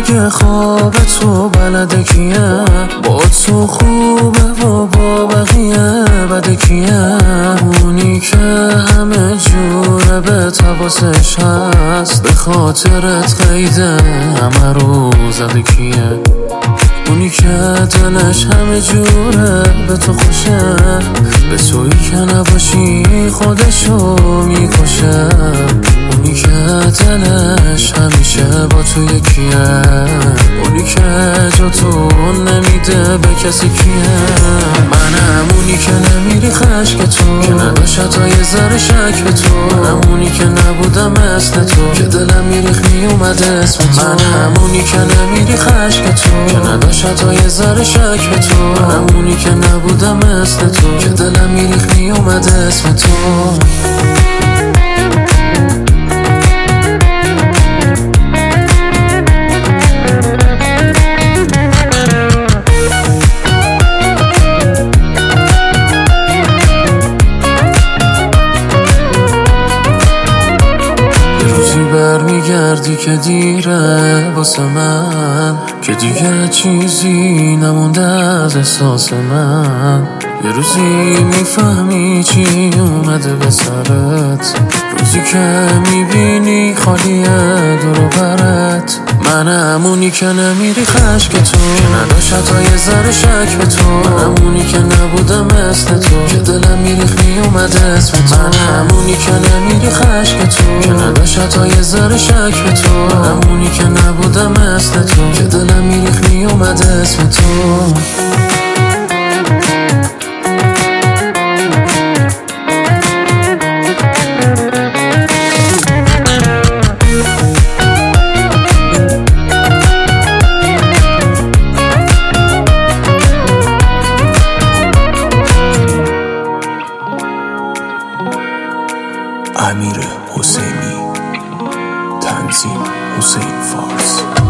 دیگه خواب تو بلده کیه، با تو خوبه و با بقیه بده کیه، اونی که همه جوره به حواسش هست، به خاطرت قیده همه رو زده کیه، اونی که دلش همه جوره به تو خوشه، به تویی که نباشی خودشو میکشه، اونی که دلش همیشه با تو یکیه، اونی که جا تو نمیده به کسی کیه، منم اونی که نمیری خشک تو، که نداشت تا یه ذره شک به تو، منم اونی که نبودم مثل تو، که دلم میریخ میومد اسم تو، منم اونی که نمیری خشک تو، که نداشت تا یه ذره شک به تو، منم اونی که نبودم مثل تو، که دلم میریخ میومد اسم تو. برمیگردی که دیره واسه من، که دیگه چیزی نمونده از احساس من، یه روزی میفهمی چی اومده به سرت، روزی که میبینی خالیه دور و برت، منم اونی که نمیری خشک تو، که نداشت تا یه ذره شک به تو، منم اونی که نبودم مثل تو، که دلم میریخ میومد اسم تو، منم اونی که نمیری خشک تو، که نداشت تا یه ذره شک به تو، منم اونی که نبودم مثل تو، که دلم میریخ میومد اسم تو. امیر حسینی، تنظیم حسین فارس.